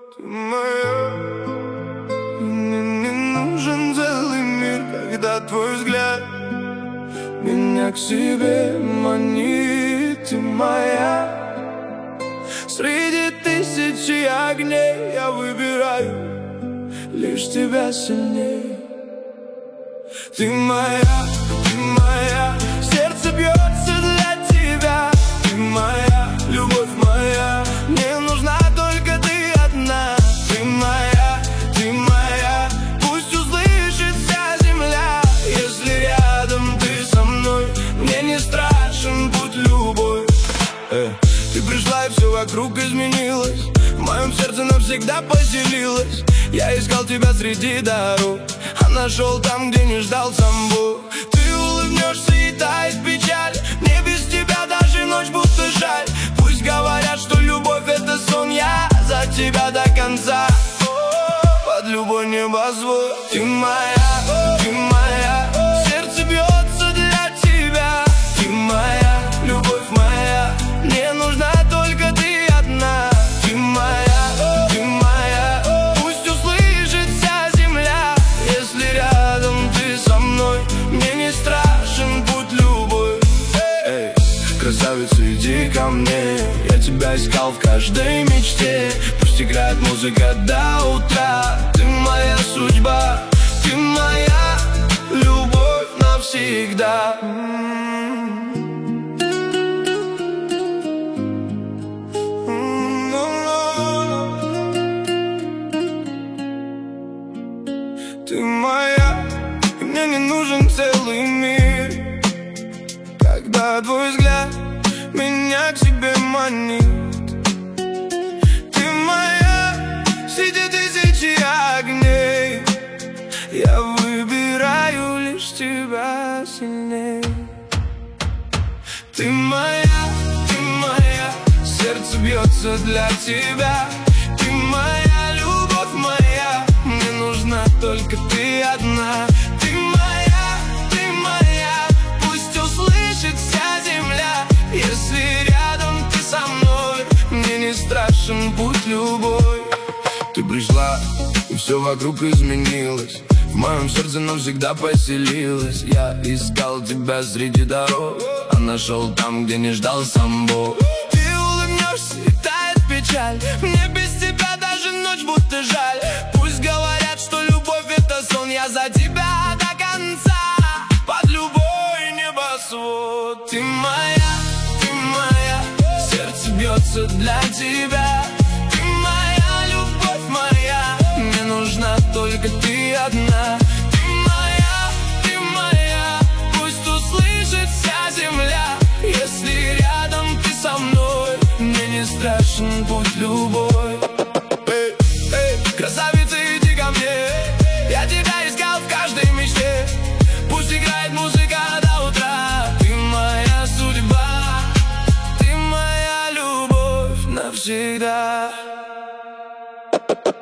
ты моя. Мне не нужен целый мир, когда твой взгляд меня к себе манит. Ты моя. Среди тысячи огней я выбираю лишь тебя сильнее. Ты моя, сердце бьется для тебя. Ты моя, любовь моя, мне нужна только ты одна. Ты моя, пусть услышит вся земля. Если рядом ты со мной, мне не страшен путь любой. Ты пришла и все вокруг изменилось, в моем сердце навсегда поселилась. Я искал тебя среди дорог, а нашел там, где не ждал сам Бог. Ты улыбнешься и тает печаль, мне без тебя даже ночь будто жаль. Пусть говорят, что любовь это сон, я за тебя до конца. Под любой небосвод. Ты моя, сердце бьется для тебя. Ты моя, любовь моя, мне нужна только ты одна. Ты моя, пусть услышит вся земля. Если рядом ты со мной, мне не страшен путь любой. Эй, красавица, иди ко мне, я тебя искал в каждой мечте. Пусть играет музыка до утра. Ты моя судьба, ты моя любовь навсегда. Ты моя, и мне не нужен целый мир, когда твой взгляд меня к себе манит. Ты моя, среди тысячи огней я выбираю лишь тебя сильнее. Ты моя, сердце бьется для тебя. Ты моя, любовь моя, мне нужна только ты одна. Ты моя, пусть услышит вся земля. Если рядом ты со мной, мне не страшен путь любой. Ты пришла, и все вокруг изменилось, в моем сердце навсегда поселилась. Я искал тебя среди дорог, а нашел там, где не ждал сам Бог. Ты улыбнешься и тает печаль, мне без тебя даже ночь будто жаль. Пусть говорят, что любовь это сон, я за тебя до конца. Под любой небосвод. Ты моя, сердце бьется для тебя. Ты моя, любовь моя, мне нужна только ты одна. Ты моя, пусть услышит вся земля. Если рядом ты со мной, мне не страшен путь любой. Красавица, иди ко мне, я тебя искал в каждой мечте. Пусть играет музыка до утра. Ты моя судьба, ты моя любовь навсегда.